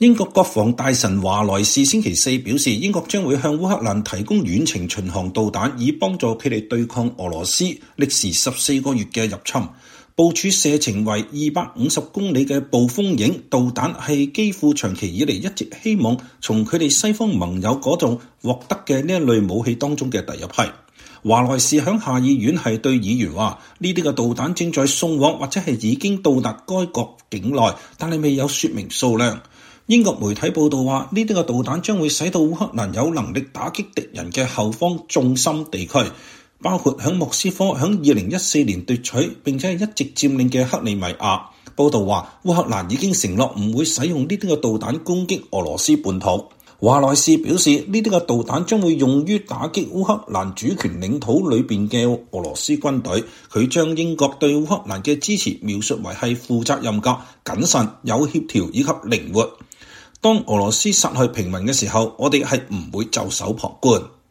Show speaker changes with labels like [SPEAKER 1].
[SPEAKER 1] 英國國防大臣華萊士星期四表示，英國將會向烏克蘭提供遠程巡航導彈，以幫助佢哋對抗俄羅斯歷時14個月嘅入侵。部署射程為250公里嘅暴風影導彈係基輔長期以嚟一直希望從佢哋西方盟友嗰度獲得嘅呢一類武器當中嘅第一批。華萊士響下議院係對議員話，呢啲嘅導彈正在送往或者係已經到達該國境內，但係未有說明數量。英國媒體報道話，呢啲嘅導彈將會使到烏克蘭有能力打擊敵人嘅後方重心地區，包括響莫斯科響2014年奪取並且係一直佔領嘅克里米亞。報道話，烏克蘭已經承諾唔會使用呢啲嘅導彈攻擊俄羅斯本土。華萊士表示，呢啲嘅導彈將會用於打擊烏克蘭主權領土裏邊嘅俄羅斯軍隊。佢將英國對烏克蘭嘅支持描述為係負責任嘅、謹慎、有協調以及靈活。當俄羅斯殺害平民嘅時候，我哋係唔會袖手旁觀。